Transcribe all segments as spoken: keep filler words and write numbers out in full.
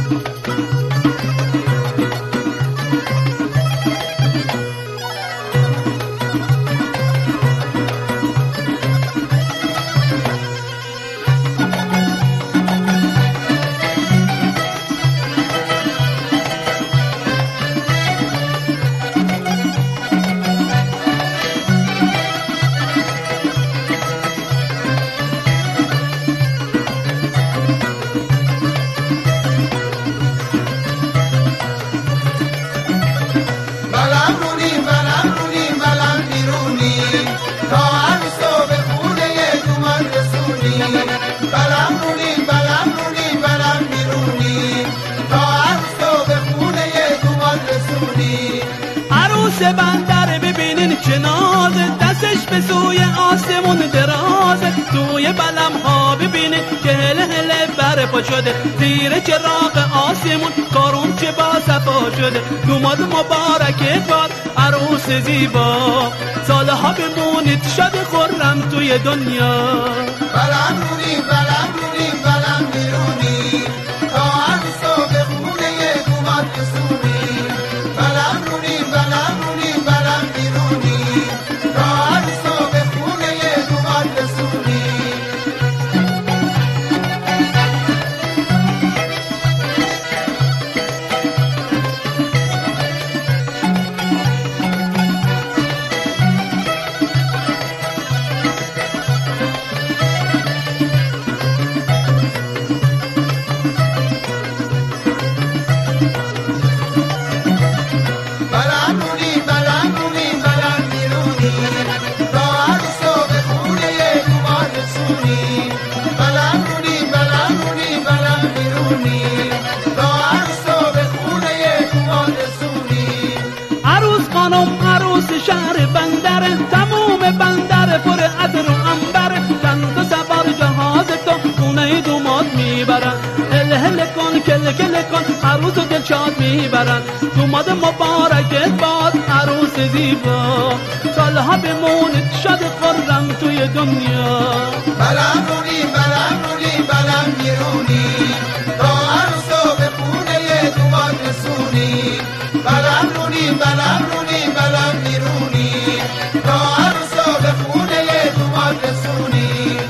بندر ببینین چه نازه، دستش به سوی آسمون درازه. توی بلم ها ببینین که هله هله برپا شده، زیر چراغ آسمون کارون چه با صفا شده. دوماد مبارکت باد عروس زیبا، سالها بمونید شاد خرم توی دنیا. بلم رونی بلم رونی بلم بیرونی، تا عروس و به خونه دوماد رسونی. بلم رونی بلم رونی بلم بیرونی، تا عروس و به خونه دوماد رسونی. شهر بندر تموم بندر پر عطر و عنبر، چند تا سوار جهاز تو خونه دوماد میبرن. هل هل کن کل کل کن عروس و دلشاد میبرن. دوماد مبارکت باد عروس زیبا، سالها بمونید شاد خرم توی دنیا. بلم رونی بلم رونی بلم بیرونی، تا عروس و به خونه دوماد رسونی. بلم رونی بلم رونی بلم بیرونی، تا عروس و به خونه دوماد رسونی.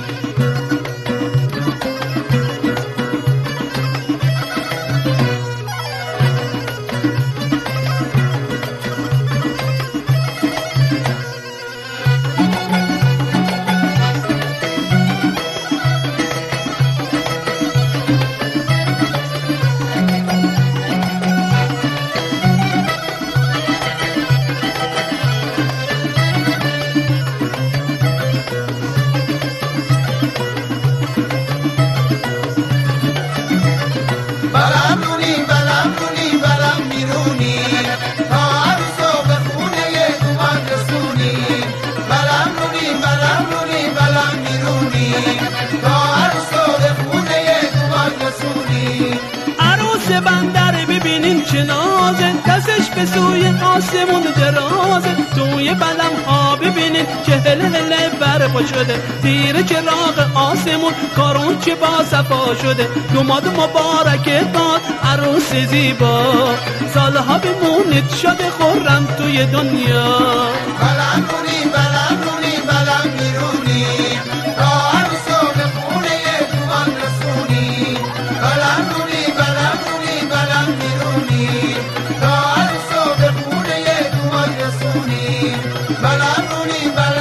بلم رونی بلم رونی بلم بیرونی، تا عروس و به خونه دوماد رسونی. بلم رونی بلم رونی بلم بیرونی، تا عروس و به خونه دوماد رسونی. عروس بندر ببینین چه نازه، دستش به سوی آسمون درازه. توی بلم ها ببینین که هله هله برپا شده، زیر چراغ آسمون کارون چه با صفا شده. دوماد مبارکت باد عروس زیبا، سالها بمونید شاد خرم توی دنیا. بلم رونی بلم رونی بلم بیرونی، تا عروس و به خونه دوماد رسونی. بلم رونی بلم رونی بلم بیرونی، تا عروس و به خونه دوماد رسونی. بلم رونی بلم